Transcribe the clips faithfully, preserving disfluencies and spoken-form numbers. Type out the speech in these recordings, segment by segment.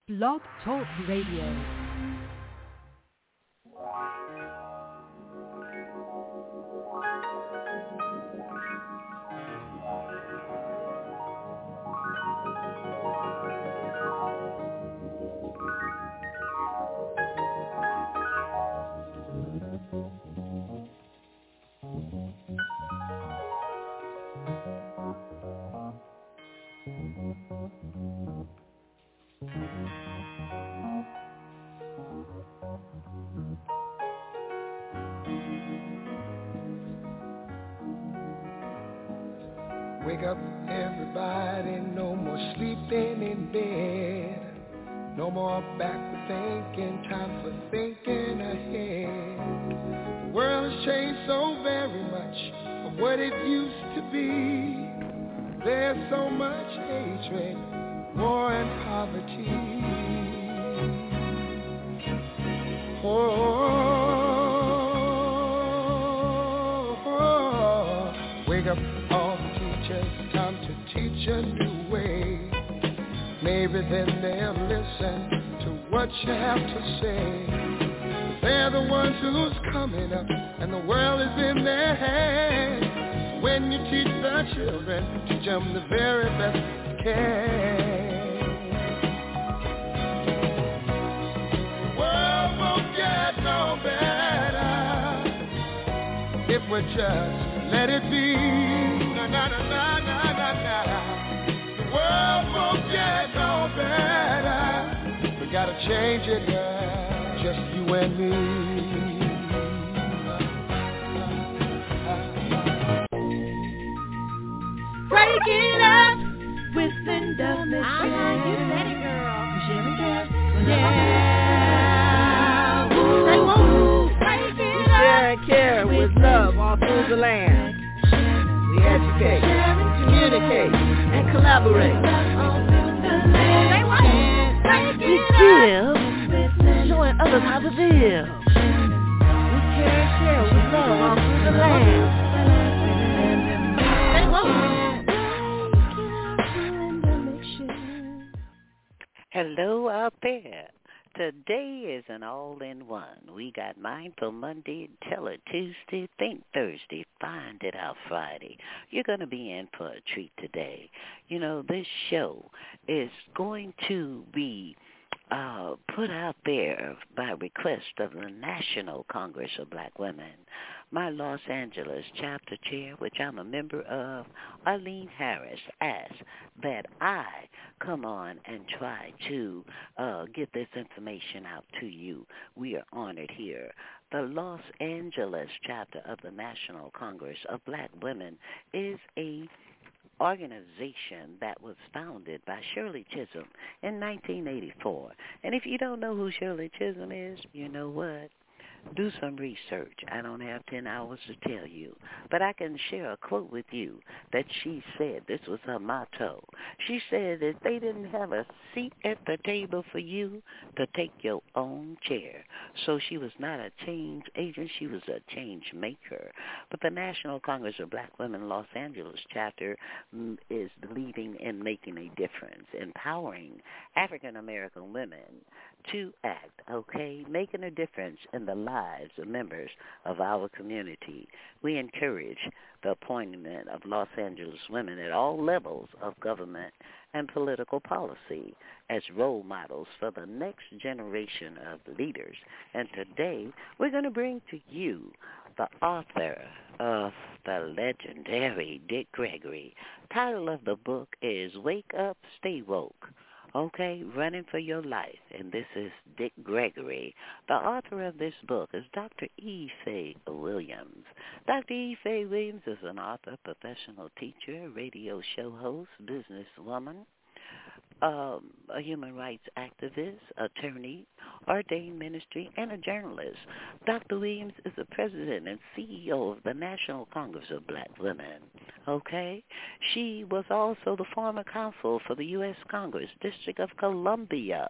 Blog Talk Radio. Wake up, everybody, no more sleeping in bed. No more backward thinking, time for thinking ahead. The world has changed so very much from what it used to be. There's so much hatred, war and poverty. Oh, oh, oh. Wake up, all teachers, time to teach a new way. Maybe then they'll listen to what you have to say. They're the ones who's coming up, and the world is in their hands. When you teach the children, teach them the very best you can. The world won't get no better if we just let it be. Na na na na na na na. The world won't get no better. We gotta change it, yeah, just you and me. Break it up with Linda Michelle. Uh-huh, you said it, girl. Michelle, yeah. Say woo. Break it Share and care with love all through the land. We educate, communicate, and collaborate. We give, showing others how to live. We care and share with love all through the land. Hello out there. Today is an all-in-one. We got Mindful Monday, Tell It Tuesday, Think Thursday, Find It Out Friday. You're going to be in for a treat today. You know, this show is going to be uh, put out there by request of the National Congress of Black Women. My Los Angeles chapter chair, which I'm a member of, Arlene Harris, asked that I come on and try to uh, get this information out to you. We are honored here. The Los Angeles chapter of the National Congress of Black Women is a organization that was founded by Shirley Chisholm in nineteen eighty-four. And if you don't know who Shirley Chisholm is, you know what? Do some research. I don't have ten hours to tell you. But I can share a quote with you that she said. This was her motto. She said that they didn't have a seat at the table for you to take your own chair. So she was not a change agent. She was a change maker. But the National Congress of Black Women Los Angeles chapter mm, is leading and making a difference, empowering African-American women to act, okay, making a difference in the lives of members of our community. We encourage the appointment of Los Angeles women at all levels of government and political policy as role models for the next generation of leaders. And today, we're going to bring to you the author of the legendary Dick Gregory. Title of the book is Wake Up, Stay Woke. Okay, Running for Your Life, and this is Dick Gregory. The author of this book is Doctor Ife Williams. Doctor Ife Williams is an author, professional teacher, radio show host, businesswoman, um, a human rights activist, attorney, ordained ministry, and a journalist. Doctor Williams is the president and C E O of the National Congress of Black Women. Okay? She was also the former counsel for the U S Congress, District of Columbia.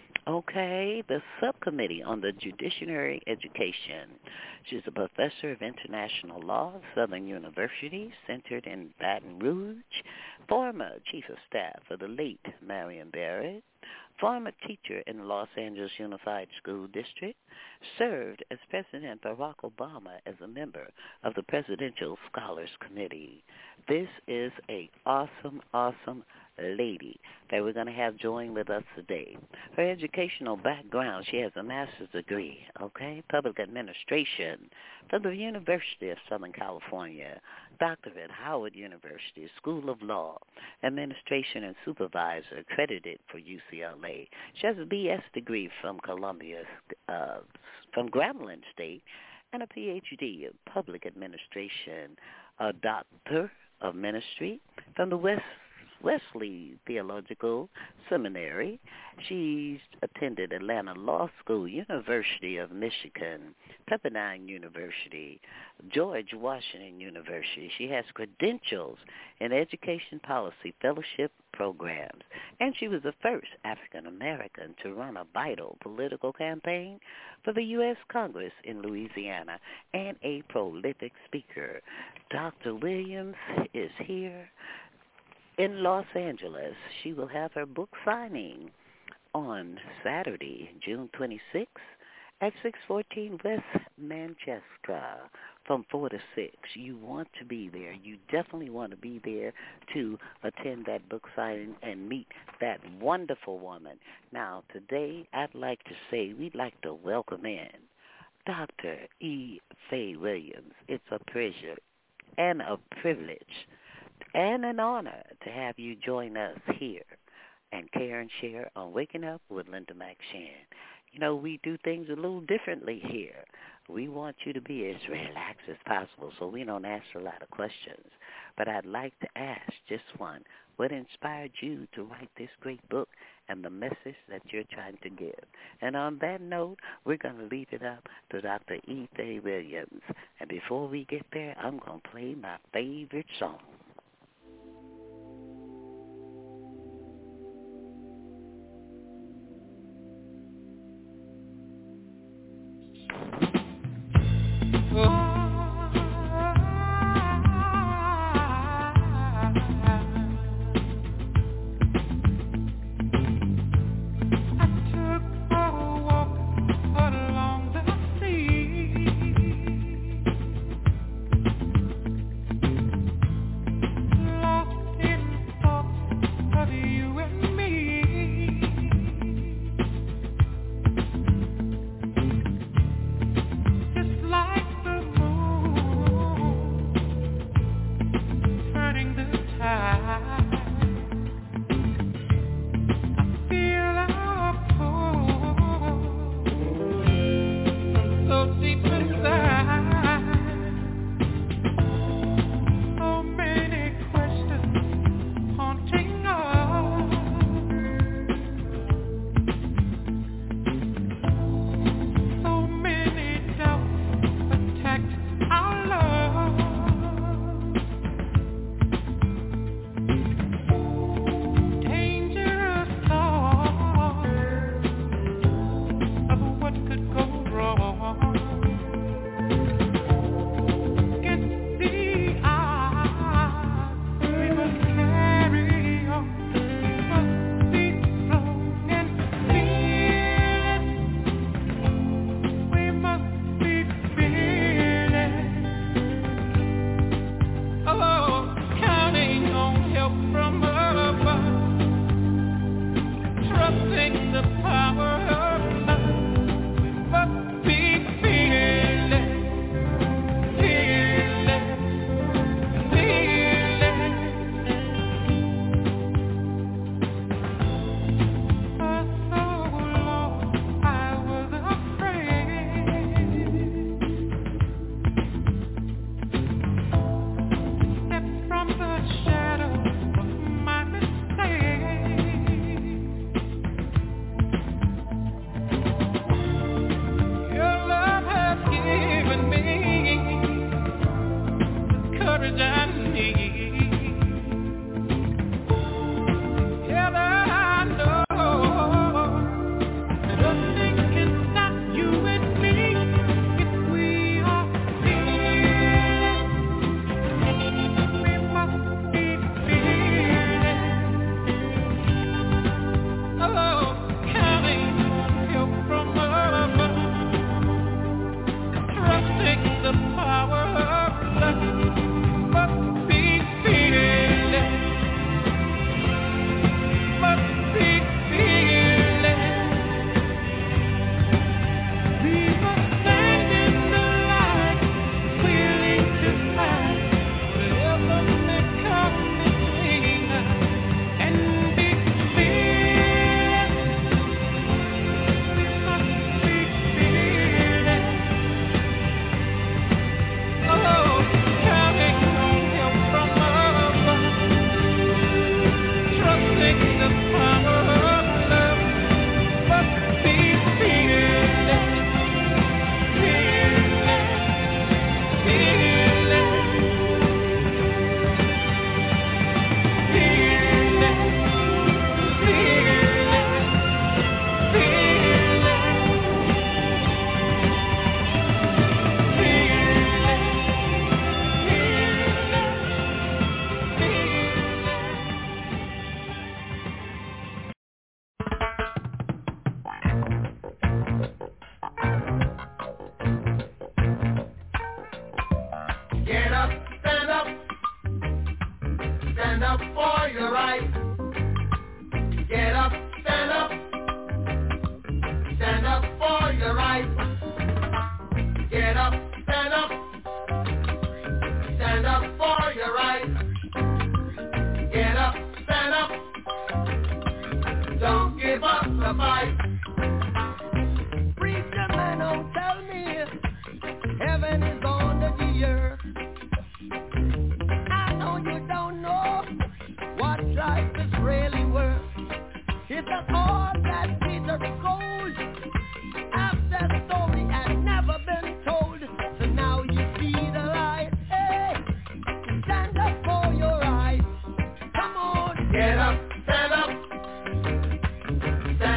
Okay, the subcommittee on the judiciary education. She's a professor of international law at Southern University, centered in Baton Rouge, former chief of staff for the late Marion Barrett, former teacher in the Los Angeles Unified School District, served as President Barack Obama as a member of the Presidential Scholars Committee. This is a awesome, awesome lady that we're going to have join with us today. Her educational background, she has a master's degree, okay, public administration from the University of Southern California, doctorate at Howard University, School of Law, administration and supervisor, accredited for U C L A. She has a B S degree from Columbia, uh, from Grambling State, and a P H D in public administration, a doctor of ministry from the West Wesley Theological Seminary. She's attended Atlanta Law School, University of Michigan, Pepperdine University, George Washington University. She has credentials in education policy fellowship programs, and she was the first African American to run a vital political campaign for the U S Congress in Louisiana, and a prolific speaker. Doctor Williams is here in Los Angeles. She will have her book signing on Saturday, June twenty-sixth at six fourteen West Manchester from four to six. You want to be there. You definitely want to be there to attend that book signing and meet that wonderful woman. Now, today I'd like to say we'd like to welcome in Doctor E. Faye Williams. It's a pleasure and a privilege and an honor to have you join us here and care and share on Waking Up with Linda McShane. You know, we do things a little differently here. We want you to be as relaxed as possible, so we don't ask a lot of questions. But I'd like to ask just one. What inspired you to write this great book and the message that you're trying to give? And on that note, we're going to leave it up to Doctor E. Faye Williams. And before we get there, I'm going to play my favorite song.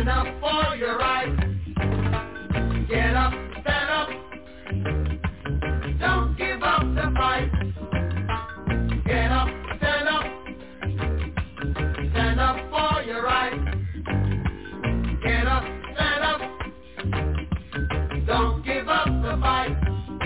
stand up for your rights. Get up, stand up. Don't give up the fight. Get up, stand up. Stand up for your rights. Get up, stand up. Don't give up the fight.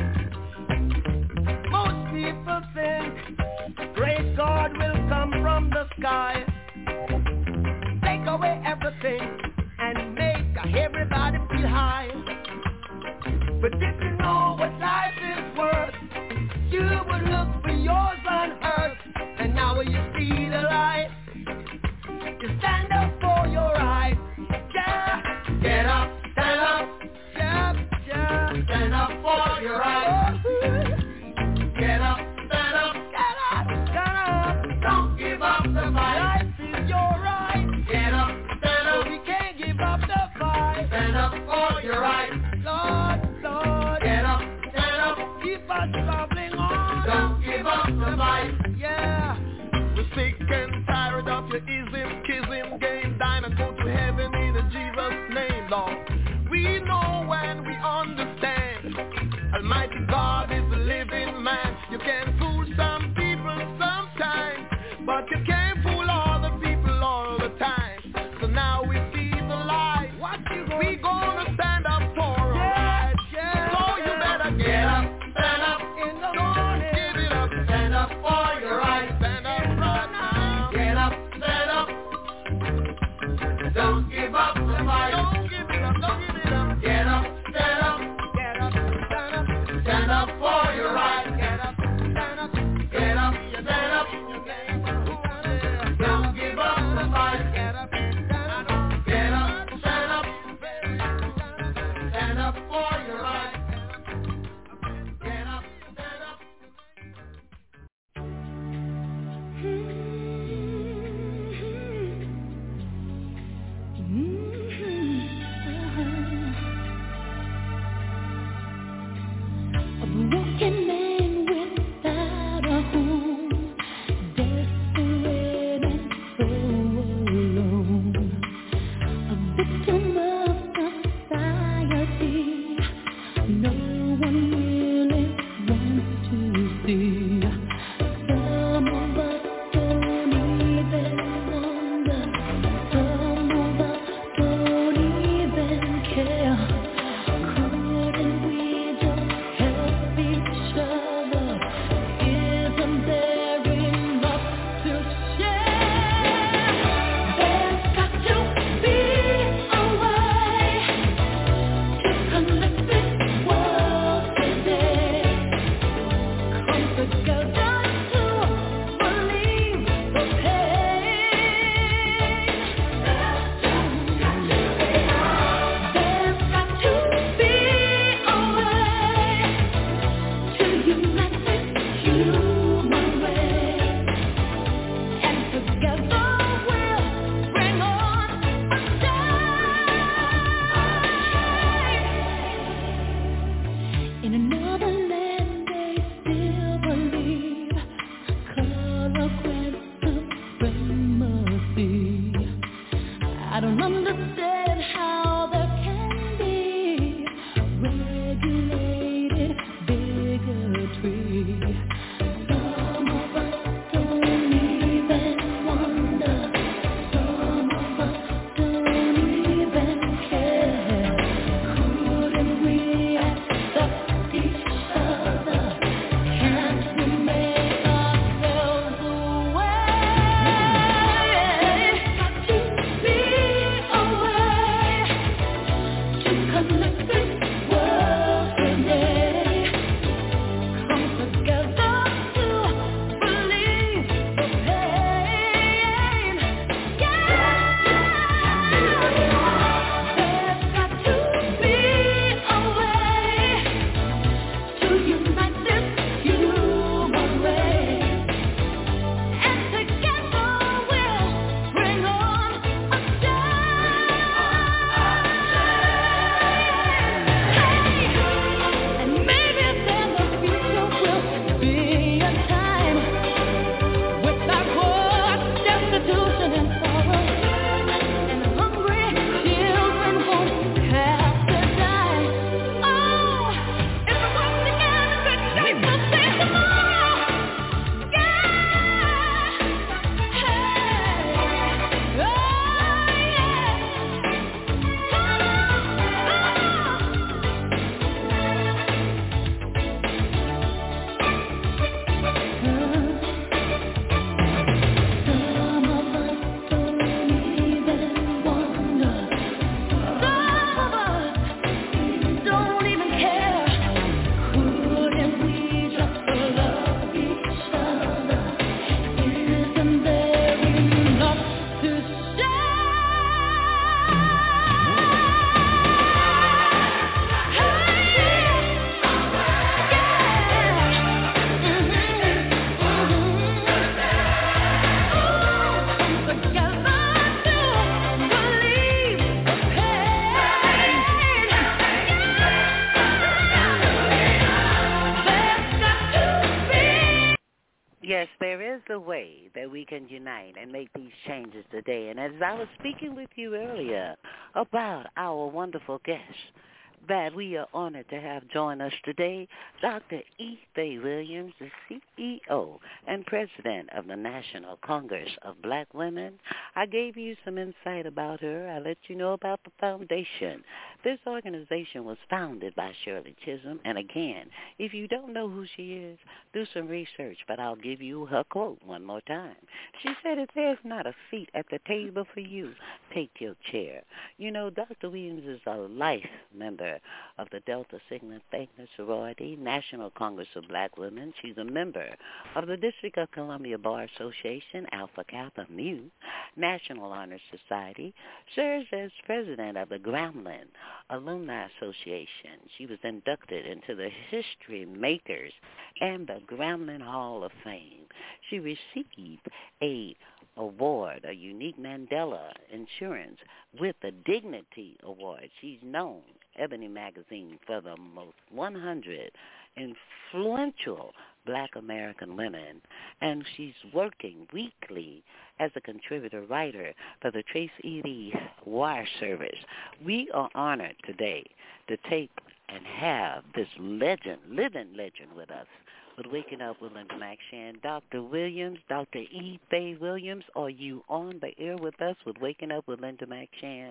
Most people think great God will come from the sky, take away everything and make everybody feel high. But if you know what life is worth, you would look for yours on earth. And now when you see the light, you stand up for your rights. Yeah, Get up, stand up. yeah, yeah. Stand up for your rights. Get up, stand up. Get up, stand up. Don't give up the fight. Life is your right, Get up, stand so up. we can't give up the fight. Stand up for your rights. Lord, Lord, Get up, is a way that we can unite and make these changes today. And as I was speaking with you earlier about our wonderful guest that we are honored to have join us today, Doctor Ife Williams, the C E O and President of the National Congress of Black Women. I gave you some insight about her. I let you know about the foundation. This organization was founded by Shirley Chisholm. And again, if you don't know who she is, do some research, but I'll give you her quote one more time. She said, if there's not a seat at the table for you, take your chair. You know, Doctor Williams is a life member of the Delta Sigma Theta Sorority, National Congress of Black Women. She's a member of the District of Columbia Bar Association, Alpha Kappa Mu, National Honor Society, serves as president of the Grambling Alumni Association. She was inducted into the History Makers and the Grambling Hall of Fame. She received a award, a unique Mandela Insurance with the Dignity Award. She's known, Ebony Magazine, for the most one hundred influential Black American women, and she's working weekly as a contributor writer for the Trace Edie Wire Service. We are honored today to take and have this legend, living legend with us, with Waking Up with Linda McShan. Doctor Williams, Doctor Ife Williams, are you on the air with us with Waking Up with Linda McShan?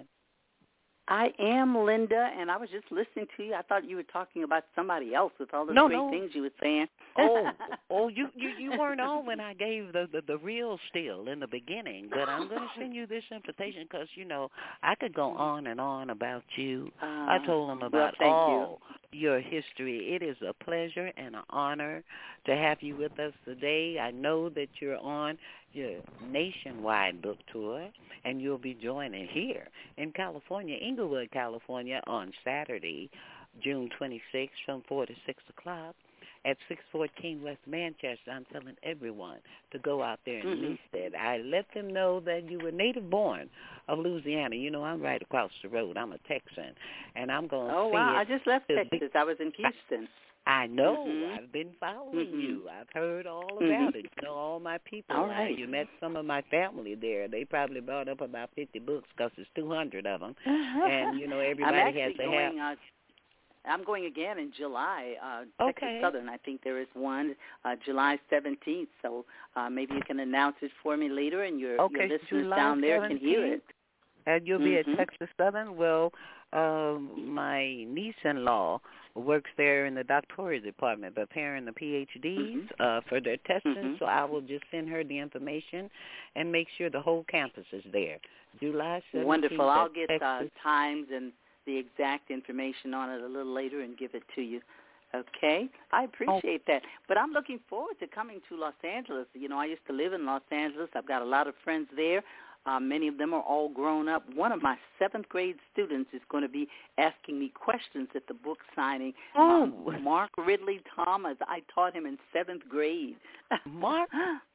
I am, Linda, and I was just listening to you. I thought you were talking about somebody else with all the no, great no. things you were saying. Oh, oh, you, you, you weren't on when I gave the, the, the real spiel in the beginning, but I'm going to send you this invitation because, you know, I could go on and on about you. Uh, I told them about well, all you. your history. It is a pleasure and an honor to have you with us today. I know that you're on your nationwide book tour, and you'll be joining here in California, Inglewood, California, on Saturday, June twenty-sixth from four to six o'clock at six fourteen West Manchester. I'm telling everyone to go out there and mm-hmm. meet that. I let them know that you were native born of Louisiana. You know, I'm right across the road. I'm a Texan, and I'm going to oh, see wow. it. I just left Texas. I was in Houston. I know. Mm-hmm. I've been following mm-hmm. you. I've heard all about mm-hmm. it. You know, all my people. All right. You met some of my family there. They probably brought up about fifty books because there's two hundred of them. Uh-huh. And, you know, everybody I'm has to going, have. Uh, I'm going again in July. Uh, okay. Texas Southern, I think there is one, uh, July seventeenth. So uh, maybe you can announce it for me later, and your, okay. your listeners July down there seventeenth. can hear it. And you'll mm-hmm. be at Texas Southern? Well, um, my niece-in-law works there in the doctoral department, preparing the P H Ds mm-hmm. uh, for their testing, mm-hmm. so I will just send her the information and make sure the whole campus is there. July seventeenth. Wonderful. I'll get uh, Texas. times and the exact information on it a little later and give it to you. Okay? I appreciate oh. that. But I'm looking forward to coming to Los Angeles. You know, I used to live in Los Angeles. I've got a lot of friends there. Uh, many of them are all grown up. One of my seventh grade students is going to be asking me questions at the book signing. Oh. Um, Mark Ridley Thomas. I taught him in seventh grade. Mark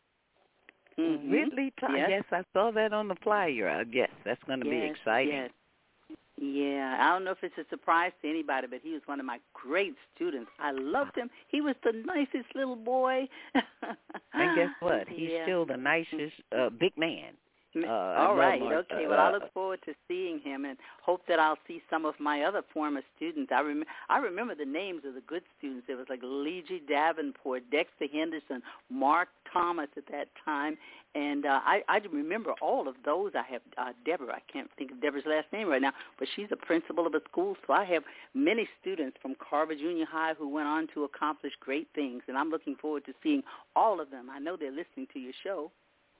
mm-hmm. Ridley Thomas. Yes. yes, I saw that on the flyer. I guess that's going to yes, be exciting. Yes. Yeah, I don't know if it's a surprise to anybody, but he was one of my great students. I loved him. He was the nicest little boy. And guess what? He's yeah. still the nicest uh, big man. Uh, All right. Mark, okay. Uh, well, I look forward to seeing him and hope that I'll see some of my other former students. I, rem- I remember the names of the good students. It was like Legie Davenport, Dexter Henderson, Mark Thomas at that time. And uh, I, I remember all of those. I have uh, Deborah. I can't think of Deborah's last name right now, but she's a principal of a school. So I have many students from Carver Junior High who went on to accomplish great things, and I'm looking forward to seeing all of them. I know they're listening to your show.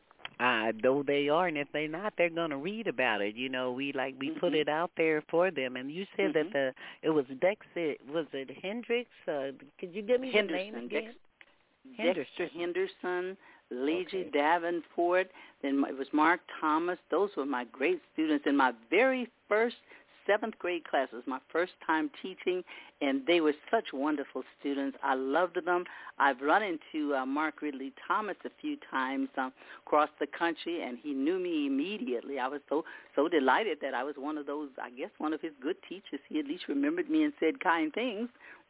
I know they are, and if they're not, they're going to read about it. You know, we like we mm-hmm. put it out there for them. And you said mm-hmm. that the it was Dexter, was it Hendricks? Uh, could you give me Henderson, the name again? Dex- Henderson. Dexter Henderson, Legie okay. Davenport, then it was Mark Thomas. Those were my great students in my very first seventh grade class. It was my first time teaching, and they were such wonderful students. I loved them. I've run into uh, Mark Ridley Thomas a few times um, across the country, and he knew me immediately. I was so so delighted that I was one of those, I guess, one of his good teachers. He at least remembered me and said kind things.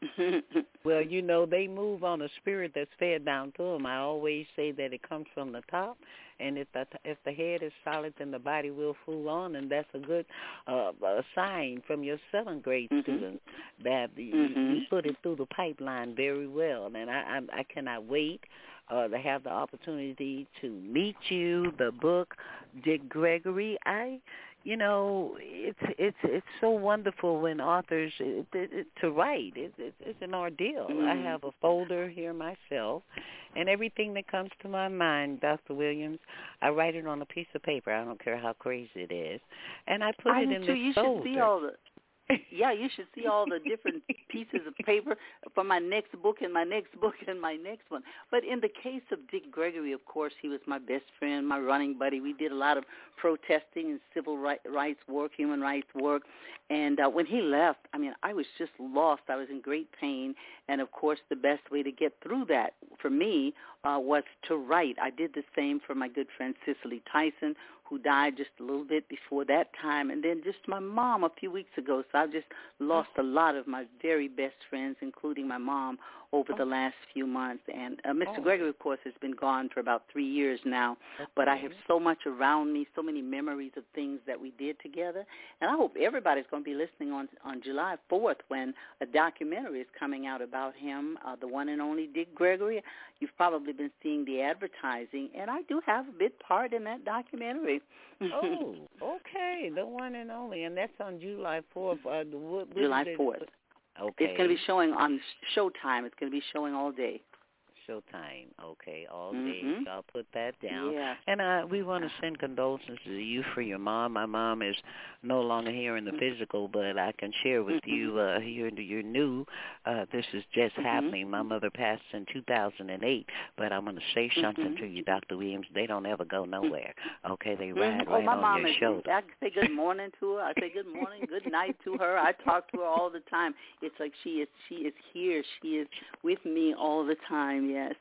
Well, you know, they move on a spirit that's fed down to them. I always say that it comes from the top, and if the if the head is solid, then the body will fool on, and that's a good uh, a sign from your seventh grade mm-hmm. students that you, mm-hmm. you put it through the pipeline very well, and I I, I cannot wait uh, to have the opportunity to meet you. The book, Dick Gregory, I. You know, it's it's it's so wonderful when authors it, it, it, to write. It, it, it's an ordeal. Mm. I have a folder here myself, and everything that comes to my mind, Doctor Williams, I write it on a piece of paper. I don't care how crazy it is, and I put I it do in too. this You folder. should see all the. Yeah, you should see all the different pieces of paper for my next book and my next book and my next one. But in the case of Dick Gregory, of course, he was my best friend, my running buddy. We did a lot of protesting and civil rights work, human rights work. And uh, when he left, I mean, I was just lost. I was in great pain. And, of course, the best way to get through that for me uh, was to write. I did the same for my good friend Cicely Tyson, who died just a little bit before that time, and then just my mom a few weeks ago. So I've just lost a lot of my very best friends, including my mom, over the last few months. And uh, Mister Oh. Gregory, of course, has been gone for about three years now, but I have so much around me, so many memories of things that we did together. And I hope everybody's going to be listening on, on July fourth when a documentary is coming out about him, uh, the one and only Dick Gregory. You've probably been seeing the advertising, and I do have a big part in that documentary. Oh, okay, the one and only, and that's on July fourth. Uh, what, what July is it? fourth. Okay. It's going to be showing on Showtime. It's going to be showing all day. Showtime, okay, all day. Mm-hmm. So I'll put that down. Yeah. And uh, we want to send condolences to you for your mom. My mom is no longer here in the physical, but I can share with mm-hmm. you, uh, you're, you're new. Uh, this is just mm-hmm. happening. My mother passed in two thousand eight, but I'm going to say something mm-hmm. to you, Doctor Williams. They don't ever go nowhere, okay? They mm-hmm. ride oh, right my on mom your is, shoulder. I say good morning to her. I say good morning, good night to her. I talk to her all the time. It's like she is she is here. She is with me all the time, yes.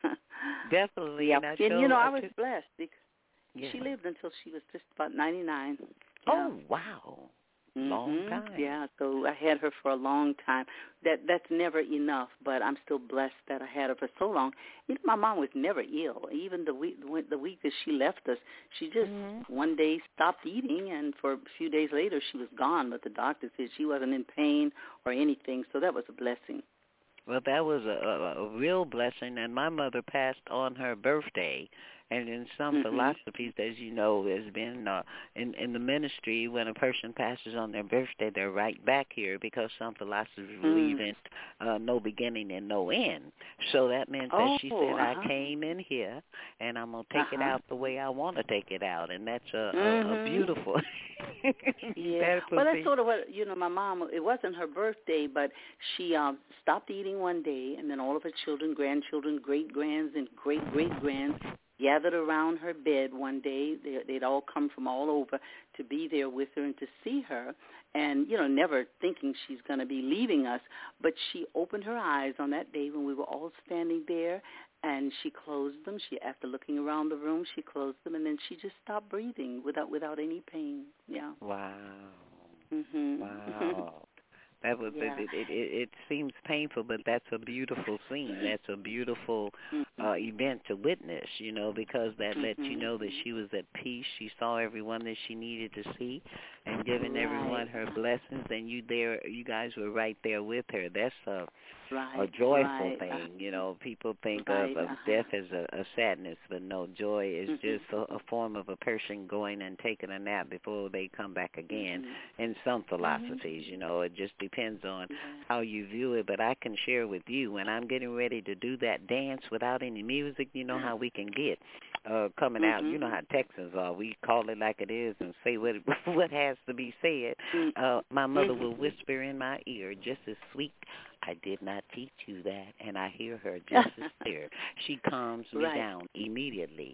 Definitely. Yeah. And, I and told, you know, I I was took, blessed because yeah. she lived until she was just about ninety-nine. Oh, wow. Mm-hmm. Long time. Yeah, so I had her for a long time. That That's never enough, but I'm still blessed that I had her for so long. You know, my mom was never ill. Even the week the week that she left us, she just mm-hmm. one day stopped eating, and for a few days later she was gone. But the doctor said she wasn't in pain or anything, so that was a blessing. Well, that was a, a, a real blessing, and my mother passed on her birthday. And in some mm-hmm. philosophies, as you know, has been uh, in, in the ministry, when a person passes on their birthday, they're right back here because some philosophers mm. believe in uh, no beginning and no end. So that meant oh, that she said, uh-huh. I came in here, and I'm going to take uh-huh. it out the way I want to take it out. And that's a, mm-hmm. a, a beautiful... yeah, well, that's sort of what, you know, my mom, it wasn't her birthday, but she um, stopped eating one day, and then all of her children, grandchildren, great-grands, and great-great-grands gathered around her bed one day. They, they'd all come from all over to be there with her and to see her, and, you know, never thinking she's going to be leaving us. But she opened her eyes on that day when we were all standing there, and she closed them. She, after looking around the room, she closed them, and then she just stopped breathing without without any pain. Yeah. Wow. Mhm. Wow. That was yeah. it, it, it. It seems painful, but that's a beautiful scene. That's a beautiful mm-hmm. uh, event to witness, you know, because that mm-hmm. lets you know that she was at peace. She saw everyone that she needed to see, and giving right. everyone her blessings. And you there, you guys were right there with her. That's a right. a joyful right. thing, you know. People think right. of, of uh-huh. death as a, a sadness, but no, joy is mm-hmm. just a, a form of a person going and taking a nap before they come back again. Mm-hmm. In some philosophies, you know, it just depends on yeah. how you view it. But I can share with you, when I'm getting ready to do that dance without any music, you know how we can get uh, coming mm-hmm. out. You know how Texans are. We call it like it is and say what what has to be said. Uh, my mother will whisper in my ear, just as sweet, I did not teach you that, and I hear her just as clear. She calms me right. down immediately.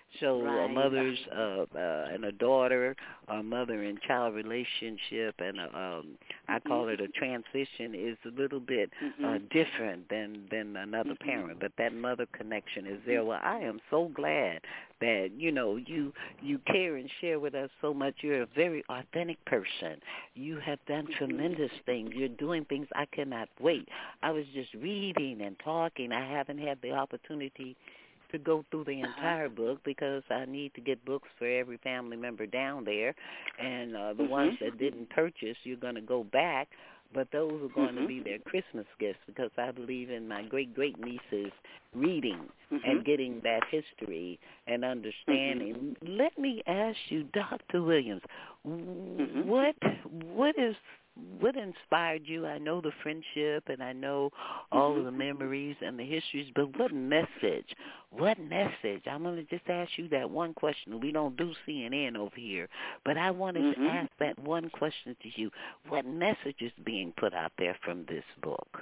So right. a mother's uh, uh, and a daughter, a mother and child relationship, and a, um, I call mm-hmm. it a transition, is a little bit mm-hmm. uh, different than, than another mm-hmm. parent. But that mother connection is there. Well, I am so glad that, you know, you you care and share with us so much. You're a very authentic person. You have done mm-hmm. tremendous things. You're doing things I cannot wait. I was just reading and talking. I haven't had the opportunity to go through the entire uh-huh. book because I need to get books for every family member down there. And uh, the mm-hmm. ones that didn't purchase, you're going to go back. But those are going mm-hmm. to be their Christmas gifts because I believe in my great-great-nieces reading mm-hmm. and getting that history and understanding. Mm-hmm. Let me ask you, Doctor Williams, mm-hmm. what what is what inspired you? I know the friendship and I know all mm-hmm. of the memories and the histories, but what message, what message? I'm going to just ask you that one question. We don't do C N N over here, but I wanted mm-hmm. to ask that one question to you. What message is being put out there from this book?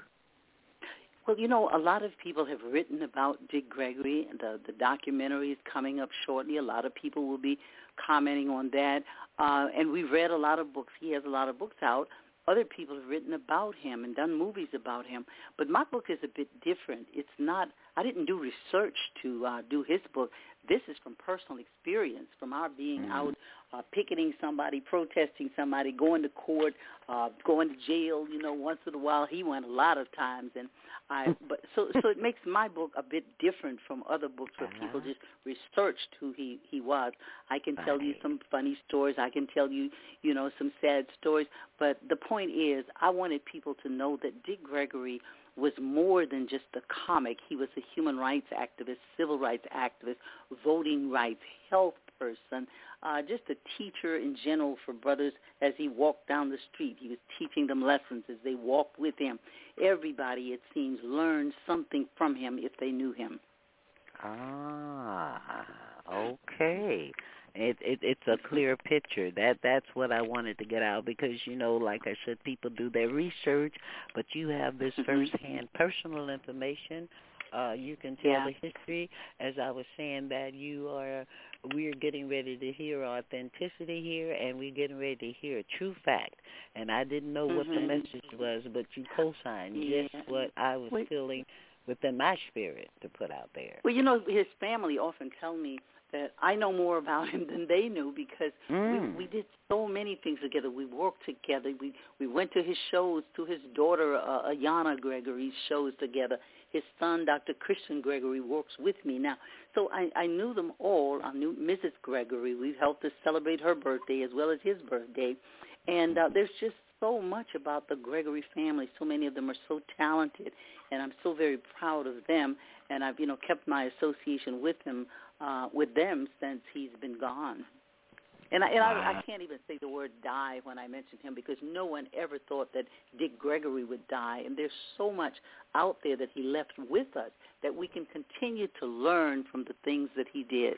Well, you know, a lot of people have written about Dick Gregory. The, the documentary is coming up shortly. A lot of people will be commenting on that. Uh, and we've read a lot of books. He has a lot of books out. Other people have written about him and done movies about him. But my book is a bit different. It's not, I didn't do research to uh, do his book. This is from personal experience, from our being mm-hmm. out uh, picketing somebody, protesting somebody, going to court, uh, going to jail. You know, once in a while he went a lot of times, and I. But so so it makes my book a bit different from other books where uh-huh. people just researched who he he was. I can tell you some funny stories. I can tell you you know some sad stories. But the point is, I wanted people to know that Dick Gregory was more than just a comic. He was a human rights activist, civil rights activist, voting rights, health person, uh, just a teacher in general for brothers as he walked down the street. He was teaching them lessons as they walked with him. Everybody, it seems, learned something from him if they knew him. Ah, okay. It, it it's a clear picture. That that's what I wanted to get out because, you know, like I said, people do their research, but you have this firsthand personal information. Uh, you can tell yeah. the history. As I was saying, that you are, we're getting ready to hear authenticity here, and we're getting ready to hear a true fact. And I didn't know mm-hmm. what the message was, but you co-signed yeah. just what I was Wait. feeling within my spirit to put out there. Well, you know, his family often tell me that I know more about him than they knew because mm. we, we did so many things together. We worked together. We we went to his shows, to his daughter, uh, Ayana Gregory's shows together. His son, Doctor Christian Gregory, works with me now. So I, I knew them all. I knew Missus Gregory. We've helped to celebrate her birthday as well as his birthday. And uh, there's just so much about the Gregory family. So many of them are so talented, and I'm so very proud of them. And I've, you know, kept my association with him, uh, with them since he's been gone. And, I, and wow. I, I can't even say the word die when I mention him because no one ever thought that Dick Gregory would die. And there's so much out there that he left with us that we can continue to learn from the things that he did.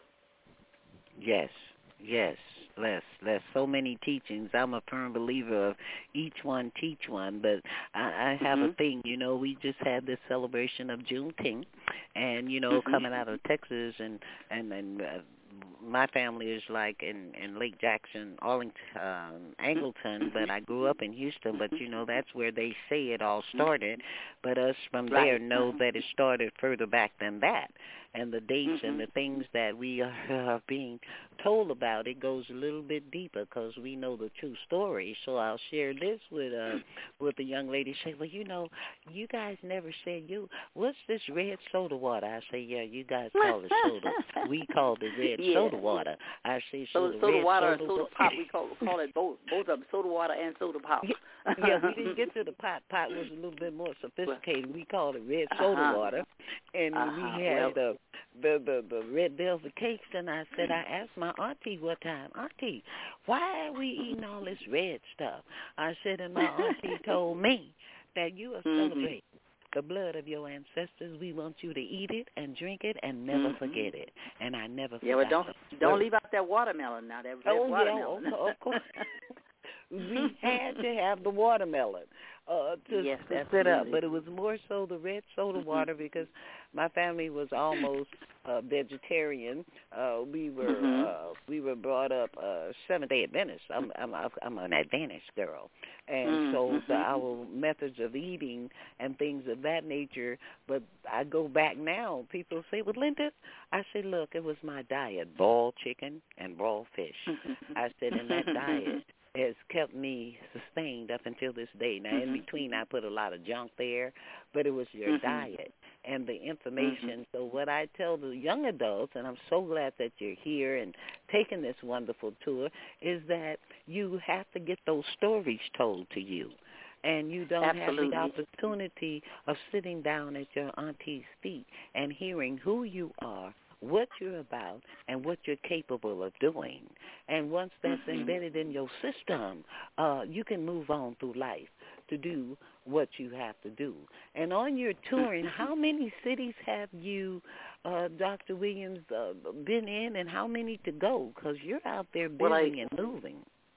Yes, yes. Less, less. So many teachings. I'm a firm believer of each one teach one, but I, I have mm-hmm. a thing, you know, we just had this celebration of Juneteenth, and, you know, mm-hmm. coming out of Texas, and, and, and uh, my family is like in, in Lake Jackson, Arlington, um, Angleton, but I grew up in Houston, but, you know, that's where they say it all started, but us from right. there know that it started further back than that. And the dates mm-hmm. and the things that we are, are being told about, it goes a little bit deeper because we know the true story. So I'll share this with uh, with the young lady. Say, well, you know, you guys never said you. What's this red soda water? I say, yeah, you guys call it soda. We call it red yeah. soda water. I say, so, so the soda red water soda or soda pop. We call call it both. Both of them, soda water and soda pop. Yeah, we didn't get to the pot. Pot was a little bit more sophisticated. We called it red soda uh-huh. water, and uh-huh. we had well, the, the the the red velvet cakes. And I said, I asked my auntie one time, Auntie, why are we eating all this red stuff? I said, and my auntie told me that you are mm-hmm. celebrating the blood of your ancestors. We want you to eat it and drink it and never mm-hmm. forget it. And I never yeah, forgot. well, don't don't leave out that watermelon now. That red oh watermelon. yeah, of course. we had to have the watermelon uh, to, yes, to sit up. But it was more so the red soda water because my family was almost uh, vegetarian. Uh, we were mm-hmm. uh, we were brought up uh, Seventh Day Adventist. I'm I'm I'm an Adventist girl, and mm-hmm. so the, our methods of eating and things of that nature. But I go back now. People say, "Well, Linda," I say, "Look, it was my diet: boiled chicken and raw fish." I said, "And that diet has kept me sustained up until this day." Now, mm-hmm. in between, I put a lot of junk there, but it was your mm-hmm. diet and the information. Mm-hmm. So what I tell the young adults, and I'm so glad that you're here and taking this wonderful tour, is that you have to get those stories told to you. And you don't Absolutely. have the opportunity of sitting down at your auntie's feet and hearing who you are, what you're about, and what you're capable of doing. And once that's mm-hmm. embedded in your system, uh, you can move on through life to do what you have to do. And on your touring, how many cities have you, uh, Doctor Williams, uh, been in, and how many to go? Because you're out there busy well, I, and moving.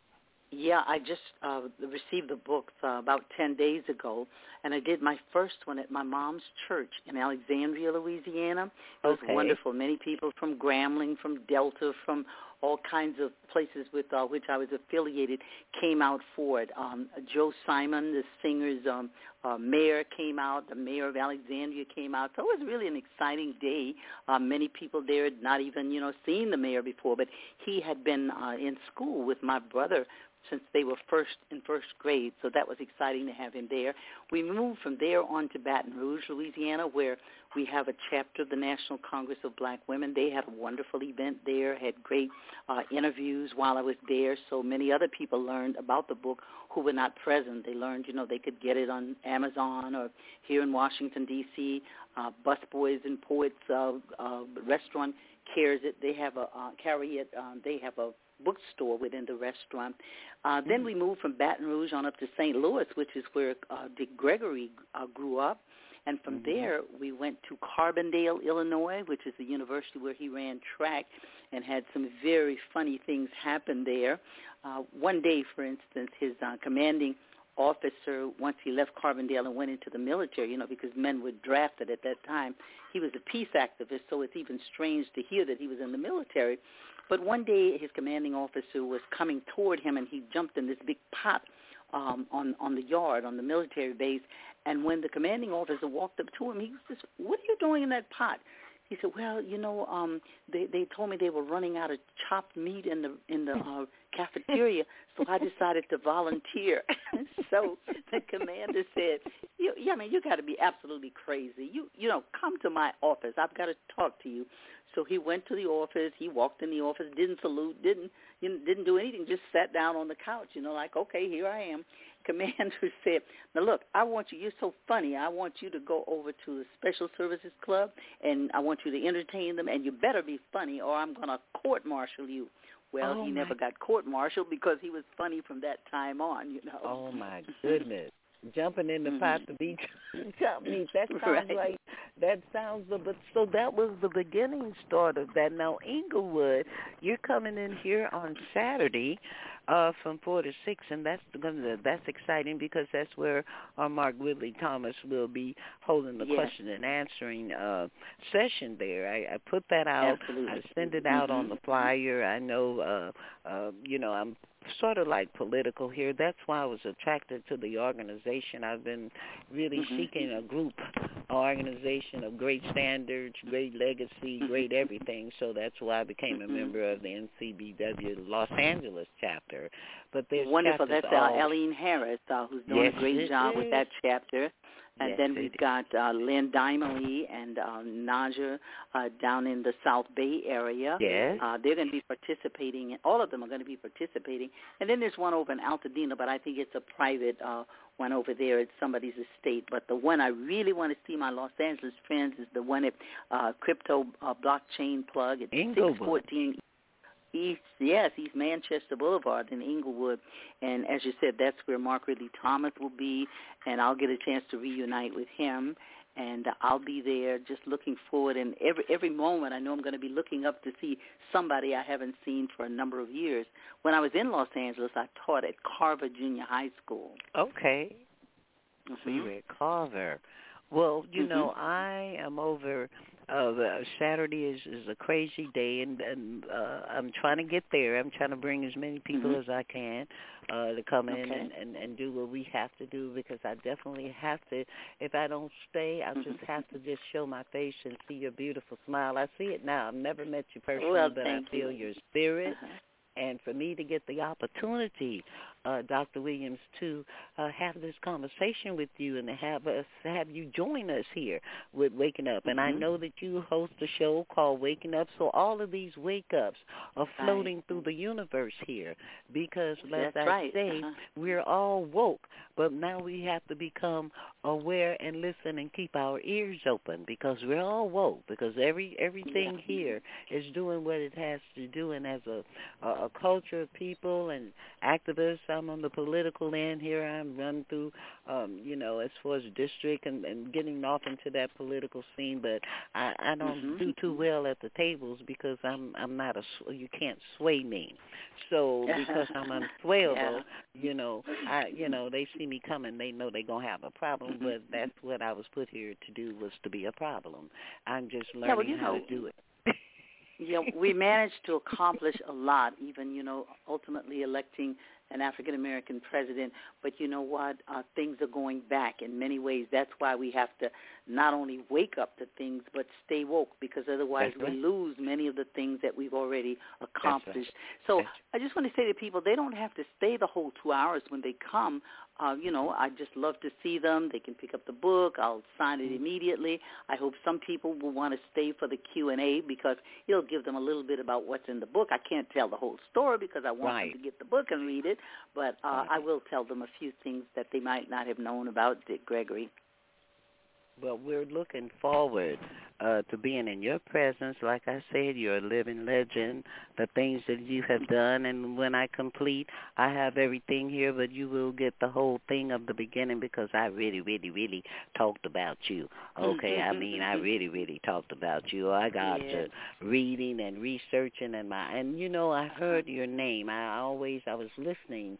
Yeah, I just uh, received the book uh, about ten days ago, and I did my first one at my mom's church in Alexandria, Louisiana. It was okay. wonderful. Many people from Grambling, from Delta, from all kinds of places with uh, which I was affiliated came out for it. Um, Joe Simon, the singer's um, uh, mayor, came out. The mayor of Alexandria came out. So it was really an exciting day. Uh, many people there had not even, you know, seen the mayor before, but he had been uh, in school with my brother since they were first in first grade, so that was exciting to have him there. We moved from there on to Baton Rouge, Louisiana, where we have a chapter of the National Congress of Black Women. They had a wonderful event there, had great uh, interviews while I was there, so many other people learned about the book who were not present. They learned, you know, they could get it on Amazon or here in Washington, D C Uh, Busboys and Poets uh, uh, restaurant carries it. They have a, uh, carry it. Um, they have a bookstore within the restaurant. Uh, mm-hmm. Then we moved from Baton Rouge on up to Saint Louis, which is where uh, Dick Gregory uh, grew up. And from mm-hmm. there, we went to Carbondale, Illinois, which is the university where he ran track and had some very funny things happen there. Uh, one day, for instance, his uh, commanding officer, once he left Carbondale and went into the military, you know, because men were drafted at that time, he was a peace activist, so it's even strange to hear that he was in the military. But one day his commanding officer was coming toward him, and he jumped in this big pot um, on, on the yard, on the military base. And when the commanding officer walked up to him, he says, "What are you doing in that pot?" He said, "Well, you know, um, they they told me they were running out of chopped meat in the in the uh, cafeteria, so I decided to volunteer." So the commander said, "You, yeah, I mean, you got to be absolutely crazy. You, you know, come to my office. I've got to talk to you." So he went to the office. He walked in the office, didn't salute, didn't you know, didn't do anything, just sat down on the couch, you know, like, okay, here I am. Commander said, "Now look, I want you, you're so funny, I want you to go over to the Special Services Club, and I want you to entertain them, and you better be funny or I'm going to court-martial you." Well, oh he my. never got court-martialed because he was funny from that time on, you know. Oh, my goodness. Jumping in the mm-hmm. pot to be chopped meat. That sounds right. like, that sounds, but so that was the beginning start of that. Now, Inglewood, you're coming in here on Saturday uh, from four to six, and that's gonna, that's exciting because that's where uh, Mark Whitley Thomas will be holding the yes. question and answering uh, session there. I, I put that out. Absolutely. I send it out mm-hmm. on the flyer. I know, uh, uh, you know, I'm sort of like political here. That's why I was attracted to the organization. I've been really mm-hmm. seeking a group, an organization of great standards, great legacy, mm-hmm. great everything. So that's why I became mm-hmm. a member of the N C B W Los Angeles chapter. But there's wonderful. That's uh, all... Eileen Harris, uh, who's doing yes, a great job is. with that chapter. And yes, then we've got uh, Lynn Dimely and uh, Naja uh, down in the South Bay area. Yes. Uh, they're going to be participating. All of them are going to be participating. And then there's one over in Altadena, but I think it's a private uh, one over there at somebody's estate. But the one I really want to see my Los Angeles friends is the one at uh, Crypto uh, Blockchain Plug at six fourteen East, yes, East Manchester Boulevard in Inglewood. And as you said, that's where Mark Ridley Thomas will be, and I'll get a chance to reunite with him. and I'll be there just looking forward. And every every moment I know I'm going to be looking up to see somebody I haven't seen for a number of years. When I was in Los Angeles, I taught at Carver Junior High School. Okay. Mm-hmm. So you were at Carver. Well, you mm-hmm. know, I am over. Uh, Saturday is, is a crazy day, and, and uh, I'm trying to get there. I'm trying to bring as many people mm-hmm. as I can uh, to come in okay. and, and, and do what we have to do, because I definitely have to. If I don't stay, I mm-hmm. just have to just show my face and see your beautiful smile. I see it now. I've never met you personally, well, but I feel you. your spirit. Uh-huh. And for me to get the opportunity, uh, Doctor Williams, to uh, have this conversation with you and to have us have you join us here with Waking Up. And mm-hmm. I know that you host a show called Waking Up, so all of these wake-ups are floating right. through the universe here because, That's as I right. say, uh-huh. we're all woke, but now we have to become aware and listen and keep our ears open, because we're all woke, because every everything yeah. here is doing what it has to do. And as a, a, a culture of people and activists, I'm on the political end here. I'm running through, um, you know, as far as district and, and getting off into that political scene, but I, I don't mm-hmm. do too well at the tables because I'm I'm not a, you can't sway me. So because I'm unswayable, yeah. you know, I you know, they see me coming, they know they're going to have a problem, mm-hmm. but that's what I was put here to do, was to be a problem. I'm just learning yeah, well, you how know, to do it. Yeah, we managed to accomplish a lot, even, you know, ultimately electing an African-American president. But you know what? Uh, things are going back in many ways. That's why we have to not only wake up to things, but stay woke, because otherwise That's right. we lose many of the things that we've already accomplished. Right. So That's I just want to say to people, they don't have to stay the whole two hours when they come. Uh, you know, I just love to see them. They can pick up the book. I'll sign it immediately. I hope some people will want to stay for the Q and A, because it'll give them a little bit about what's in the book. I can't tell the whole story because I want right. them to get the book and read it, but uh, right. I will tell them a few things that they might not have known about Dick Gregory. Well, we're looking forward uh, to being in your presence. Like I said, you're a living legend, the things that you have done. And when I complete, I have everything here, but you will get the whole thing of the beginning, because I really, really, really talked about you. Okay, I mean, I really, really talked about you. I got yeah. to reading and researching, and my, and you know, I heard your name. I always, I was listening.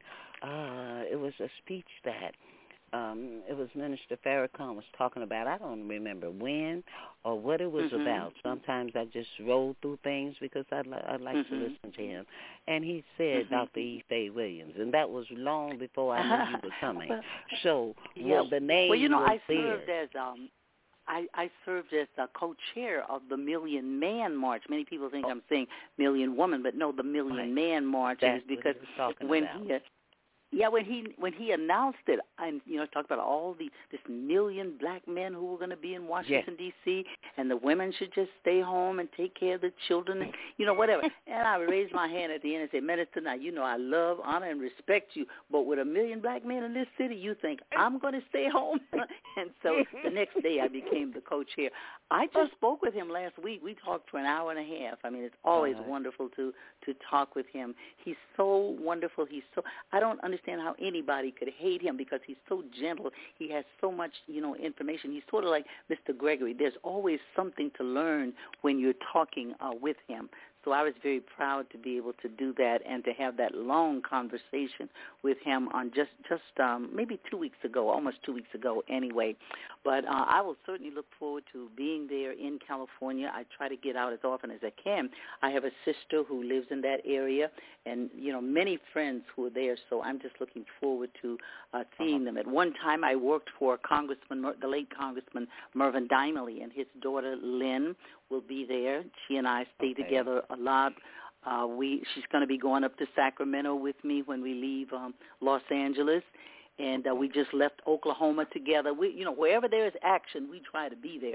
Uh, it was a speech that. Um, it was Minister Farrakhan was talking about. I don't remember when or what it was mm-hmm. about. Sometimes I just roll through things because I li- I like mm-hmm. to listen to him. And he said mm-hmm. Doctor Ife Williams, and that was long before I knew you were coming. well, so yeah. well, the name well, you know, was I served there. as um, I, I served as the co-chair of the Million Man March. Many people think oh. I'm saying Million Woman, but no, the Million right. Man March That's is because what he was when about. he Yeah, when he when he announced it, and you know, talked about all the this million black men who were going to be in Washington yes. D C, and the women should just stay home and take care of the children, and, you know, whatever. And I raised my hand at the end and said, Minister, now you know I love, honor, and respect you, but with a million black men in this city, you think I'm going to stay home? And so the next day I became the co-chair. I just spoke with him last week. We talked for an hour and a half. I mean, it's always uh-huh. wonderful to to talk with him. He's so wonderful. He's so I don't understand how anybody could hate him, because he's so gentle. He has so much, you know, information. He's sort of like Mister Gregory. There's always something to learn when you're talking uh, with him. So I was very proud to be able to do that and to have that long conversation with him on just, just um, maybe two weeks ago, almost two weeks ago anyway. But uh, I will certainly look forward to being there in California. I try to get out as often as I can. I have a sister who lives in that area and, you know, many friends who are there, so I'm just looking forward to uh, seeing uh-huh. them. At one time I worked for Congressman, the late Congressman Mervyn Dimely, and his daughter Lynn will be there. She and I stay okay. together a lot. Uh, we she's going to be going up to Sacramento with me when we leave um, Los Angeles, and uh, we just left Oklahoma together. We, you know, wherever there is action, we try to be there.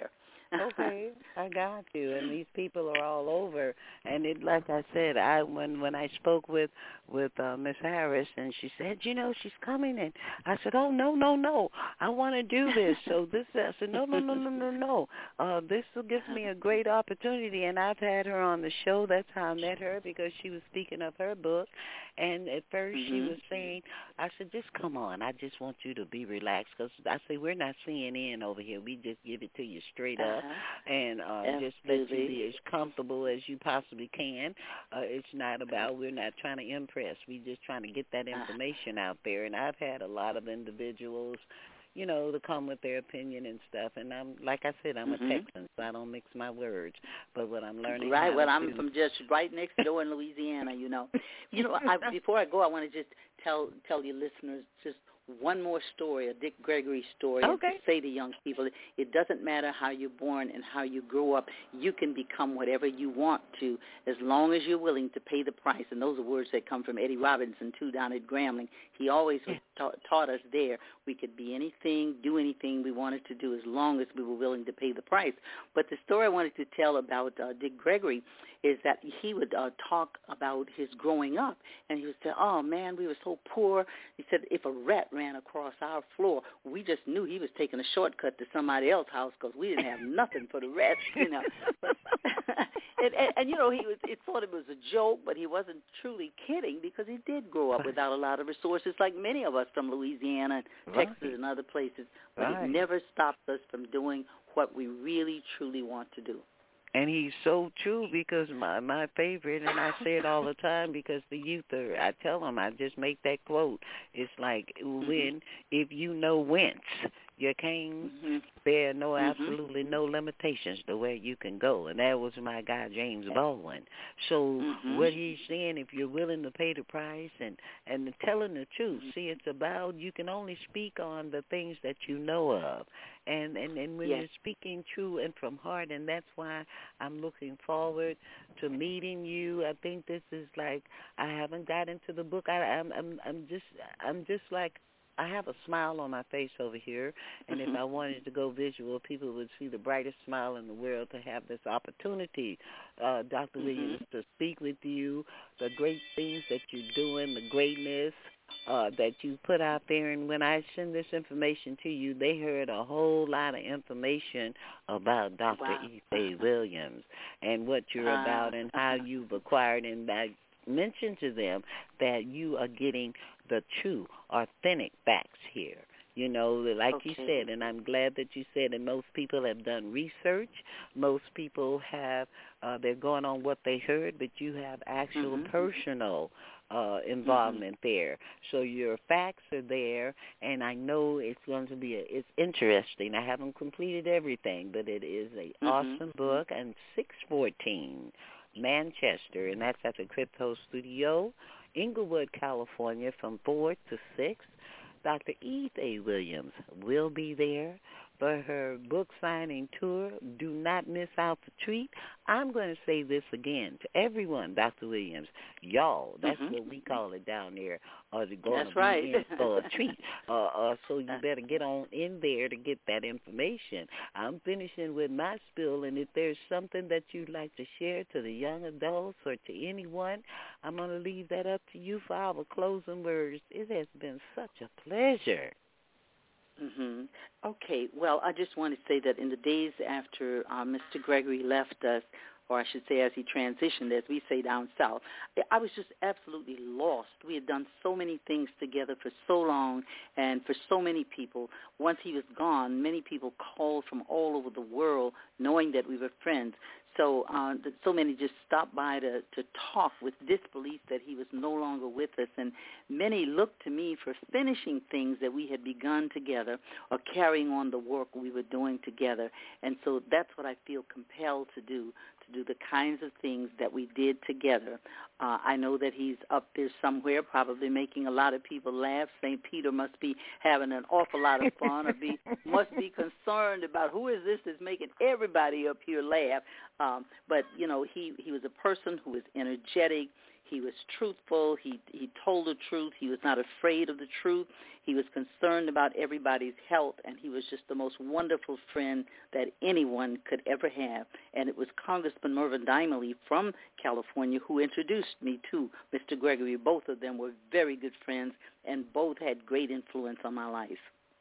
Okay, I got you. And these people are all over. And it, like I said, I when when I spoke with with uh, Miss Harris, and she said, you know, she's coming, and I said, oh no, no, no, I want to do this. So this, I said, no, no, no, no, no, no. Uh, this will give me a great opportunity, and I've had her on the show. That's how I met her, because she was speaking of her book. And at first mm-hmm. she was saying, I said, just come on. I just want you to be relaxed, because I say we're not C N N over here. We just give it to you straight up. Uh-huh. And uh, just let you be as comfortable as you possibly can. Uh, it's not about, we're not trying to impress. We're just trying to get that information out there. And I've had a lot of individuals, you know, to come with their opinion and stuff. And I'm, like I said, I'm mm-hmm. a Texan, so I don't mix my words. But what I'm learning, right? How well, to I'm do, from just right next door in Louisiana. You know, you know. I, before I go, I want to just tell tell your listeners just one more story, a Dick Gregory story, okay. and to say to young people, it doesn't matter how you're born and how you grow up. You can become whatever you want to, as long as you're willing to pay the price. And those are words that come from Eddie Robinson, too, down at Grambling. He always was ta- taught us there we could be anything, do anything we wanted to do, as long as we were willing to pay the price. But the story I wanted to tell about uh, Dick Gregory is that he would uh, talk about his growing up, and he would say, oh, man, we were so poor. He said if a rat ran across our floor, we just knew he was taking a shortcut to somebody else's house, because we didn't have nothing for the rats, you know. But, and, and, and, you know, he was, it thought it was a joke, but he wasn't truly kidding, because he did grow up without a lot of resources, like many of us from Louisiana and right. Texas and other places. But right. it never stopped us from doing what we really, truly want to do. And he's so true, because my my favorite, and I say it all the time, because the youth are, I tell them, I just make that quote. It's like, mm-hmm. when, if you know whence you came, mm-hmm. there are no, absolutely mm-hmm. no limitations to where you can go. And that was my guy, James Baldwin. So mm-hmm. what he's saying, if you're willing to pay the price and, and telling the truth, mm-hmm. see, it's about, you can only speak on the things that you know of. And, and, and when yes. you're speaking true and from heart, and that's why I'm looking forward to meeting you. I think this is like, I haven't got into the book. I, I'm, I'm, I'm just, I'm just like, I have a smile on my face over here, and mm-hmm. if I wanted to go visual, people would see the brightest smile in the world to have this opportunity, uh, Doctor Mm-hmm. Williams, to speak with you, the great things that you're doing, the greatness uh, that you put out there. And when I send this information to you, they heard a whole lot of information about Doctor Wow. E. Williams and what you're uh, about and how you've acquired, and I mentioned to them that you are getting the true, authentic facts here. You know, like okay. you said, and I'm glad that you said that most people have done research. Most people have, uh, they're going on what they heard, but you have actual mm-hmm. personal uh, involvement mm-hmm. there. So your facts are there, and I know it's going to be, a, it's interesting. I haven't completed everything, but it is an mm-hmm. awesome book, and six fourteen Manchester, and that's at the Crypto Studio, Inglewood, California, from four to six. Doctor Etha Williams will be there for her book signing tour. Do not miss out the treat. I'm going to say this again to everyone, Doctor Williams. Y'all, that's mm-hmm. what we call it down there, are going that's to be right. in for a treat. Uh, uh, so you better get on in there to get that information. I'm finishing with my spiel, and if there's something that you'd like to share to the young adults or to anyone, I'm going to leave that up to you for our closing words. It has been such a pleasure. Mm-hmm. Okay, well, I just want to say that in the days after uh, Mister Gregory left us, or I should say as he transitioned, as we say down south, I was just absolutely lost. We had done so many things together for so long and for so many people. Once he was gone, many people called from all over the world knowing that we were friends. So uh, so many just stopped by to, to talk with disbelief that he was no longer with us. And many looked to me for finishing things that we had begun together or carrying on the work we were doing together. And so that's what I feel compelled to do, to do the kinds of things that we did together. Uh, I know that he's up there somewhere probably making a lot of people laugh. Saint Peter must be having an awful lot of fun or be must be concerned about who is this that's making everybody up here laugh. Um, but, you know, he, he was a person who was energetic. He was truthful. He he told the truth. He was not afraid of the truth. He was concerned about everybody's health, and he was just the most wonderful friend that anyone could ever have. And it was Congressman Mervyn Dimely from California who introduced me to Mister Gregory. Both of them were very good friends, and both had great influence on my life.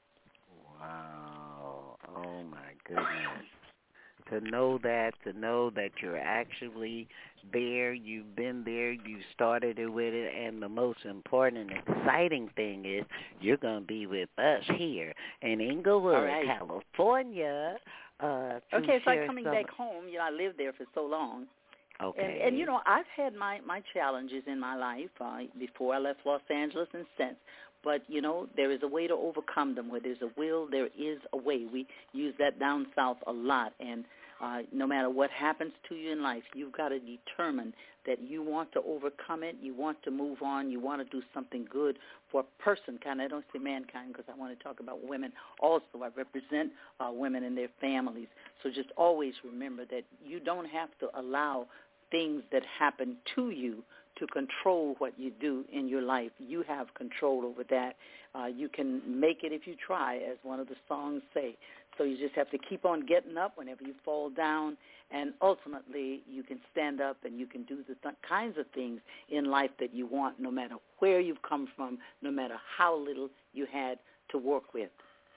Wow. Oh, my goodness. To know that, to know that you're actually there, you've been there, you started it with it, and the most important and exciting thing is you're going to be with us here in Inglewood, right. California. Uh, okay, so I'm coming some... back home. You know, I lived there for so long. Okay. And, and, you know, I've had my, my challenges in my life uh, before I left Los Angeles and since. But, you know, there is a way to overcome them. Where there's a will, there is a way. We use that down south a lot. And uh, no matter what happens to you in life, you've got to determine that you want to overcome it. You want to move on. You want to do something good for a person. Kind of, I don't say mankind because I want to talk about women. Also, I represent uh, women and their families. So just always remember that you don't have to allow things that happen to you to control what you do in your life. You have control over that. Uh, you can make it if you try, as one of the songs say. So you just have to keep on getting up whenever you fall down, and ultimately you can stand up and you can do the th- kinds of things in life that you want, no matter where you've come from, no matter how little you had to work with.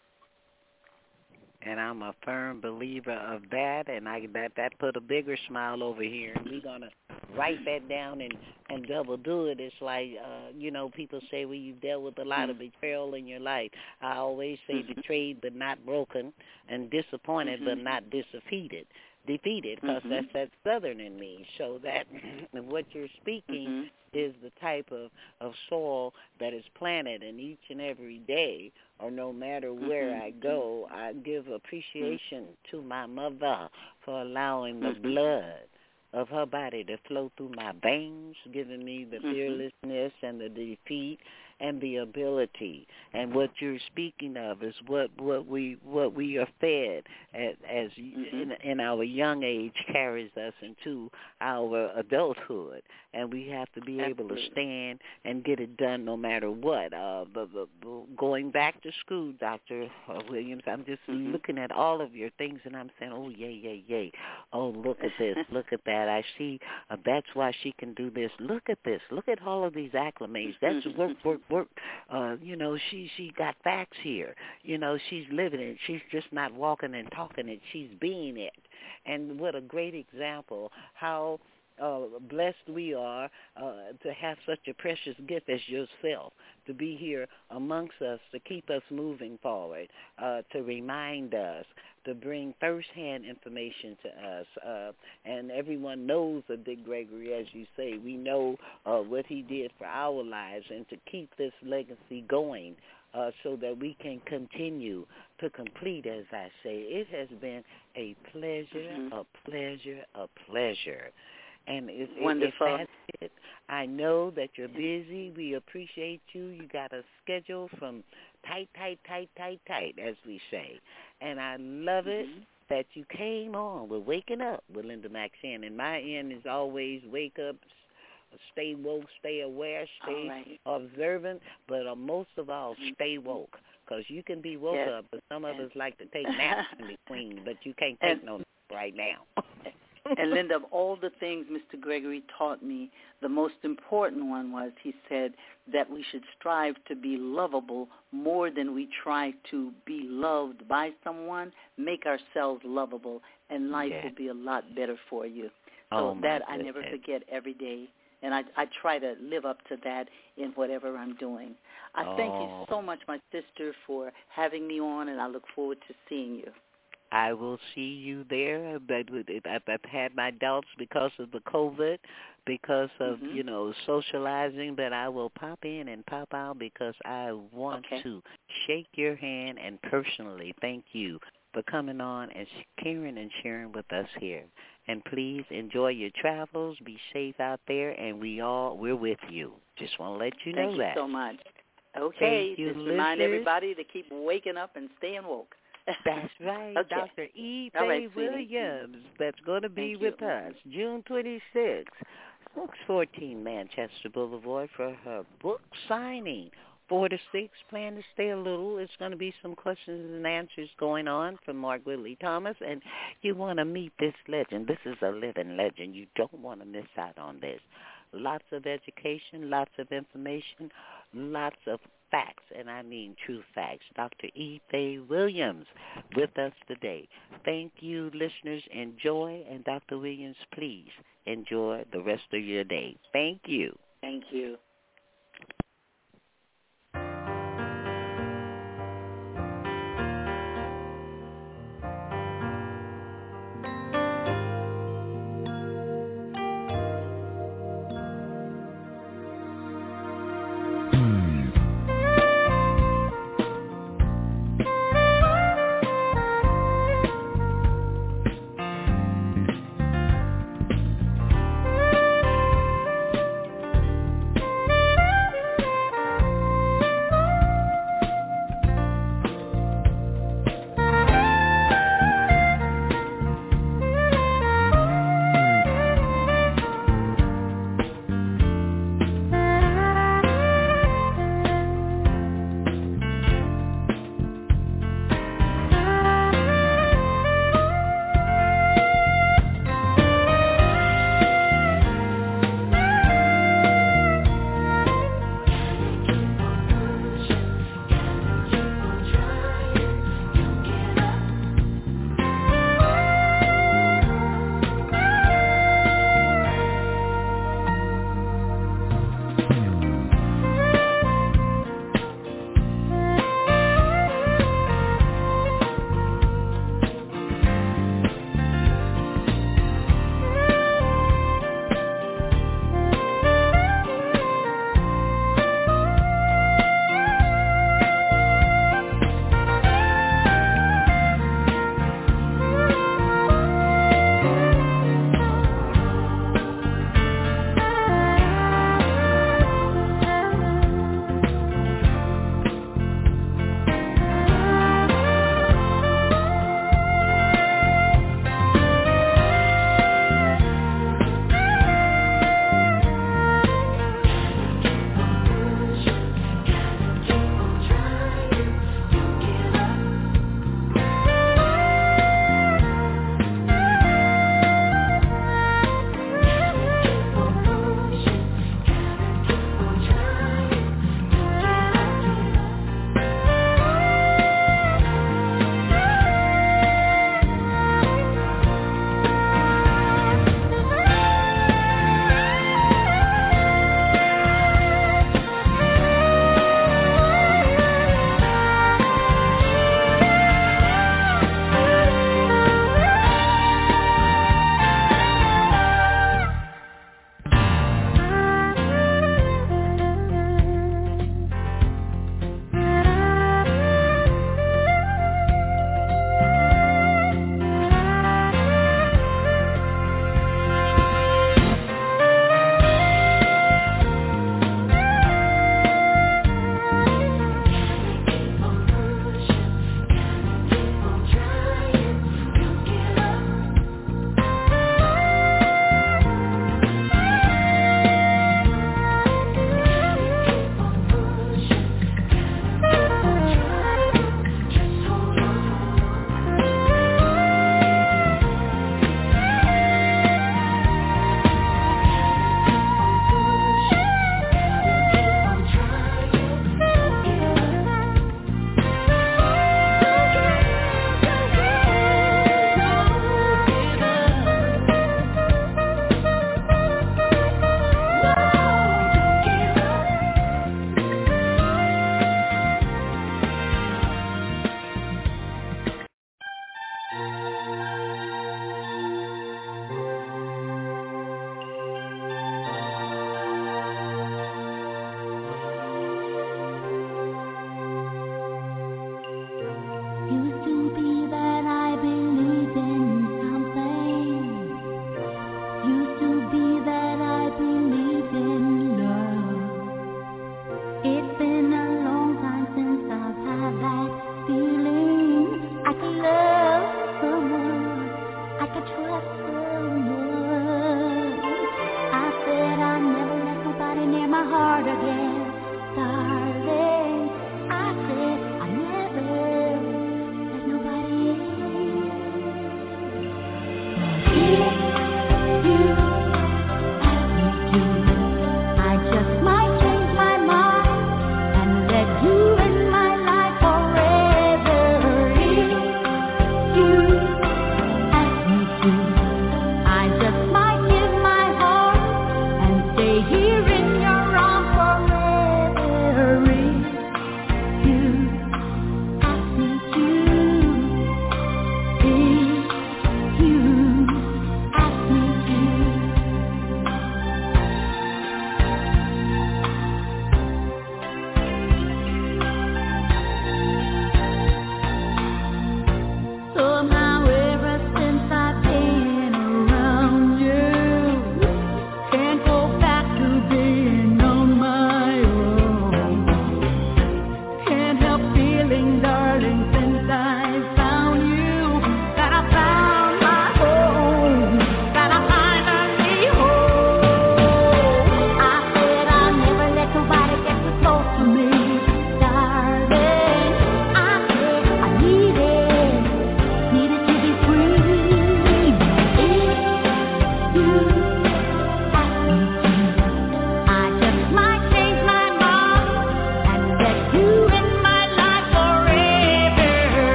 And I'm a firm believer of that, and I that that put a bigger smile over here. And we're gonna write that down and and double do it. It's like uh, you know, people say, well, you've dealt with a lot of betrayal in your life. I always say mm-hmm. betrayed but not broken, and disappointed mm-hmm. but not defeated. Defeated, because mm-hmm. that's that Southern in me. So that what you're speaking mm-hmm. is the type of, of soil that is planted, and each and every day, or no matter where mm-hmm. I go, I give appreciation mm-hmm. to my mother for allowing the mm-hmm. blood of her body to flow through my veins, giving me the mm-hmm. fearlessness and the defeat and the ability. And what you're speaking of is what, what we what we are fed as, as mm-hmm. in, in our young age carries us into our adulthood, and we have to be Absolutely. able to stand and get it done no matter what. Uh, but, but, but going back to school, Doctor Williams, I'm just mm-hmm. looking at all of your things, and I'm saying, oh, yay, yay, yay. Oh, look at this, look at that. I see uh, that's why she can do this. Look at this. Look at all of these acclimates. That's work, work, work. Uh, you know, she she got facts here. You know, she's living it. She's just not walking and talking it. She's being it. And what a great example how uh, blessed we are uh, to have such a precious gift as yourself, to be here amongst us, to keep us moving forward, uh, to remind us, to bring firsthand information to us. Uh, and everyone knows of Dick Gregory, as you say. We know uh, what he did for our lives, and to keep this legacy going uh, so that we can continue to complete, as I say. It has been a pleasure, mm-hmm. a pleasure, a pleasure. And if, Wonderful. if that's it, I know that you're busy. We appreciate you. You got a schedule from tight, tight, tight, tight, tight, as we say. And I love it mm-hmm. that you came on with Waking Up with Linda Maxine. And my end is always wake up, stay woke, stay aware, stay right. observant, but uh, most of all, stay woke. Because you can be woke yes. up, but some yes. of us like to take naps in between, but you can't take and, no nap right now. And, Linda, of all the things Mister Gregory taught me, the most important one was he said that we should strive to be lovable more than we try to be loved by someone. Make ourselves lovable, and life yeah. will be a lot better for you. So oh, that I goodness. never forget every day, and I, I try to live up to that in whatever I'm doing. I oh. thank you so much, my sister, for having me on, and I look forward to seeing you. I will see you there. But I've had my doubts because of the COVID, because of, mm-hmm. you know, socializing, but I will pop in and pop out because I want okay. to shake your hand and personally thank you for coming on and caring and sharing with us here. And please enjoy your travels. Be safe out there, and we all, we're with you. Just want to let you know thank that. Thank you so much. Okay, thank you, just remind listeners. everybody to keep waking up and staying woke. That's right, okay. Doctor E. All right, Williams. That's going to be Thank with you. us June twenty-sixth. Books fourteen Manchester Boulevard for her book signing. Four to six, plan to stay a little. It's going to be some questions and answers going on from Mark Whitley Thomas, and you want to meet this legend. This is a living legend. You don't want to miss out on this. Lots of education, lots of information, lots of facts, and I mean true facts. Doctor Ife Williams with us today. Thank you, listeners. Enjoy, and Doctor Williams, please enjoy the rest of your day. Thank you. Thank you.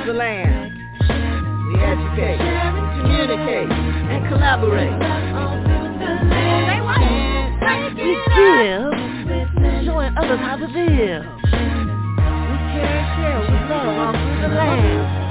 the land. We educate, communicate, and collaborate. We give, showing others how to live. We care and share with love all through the land.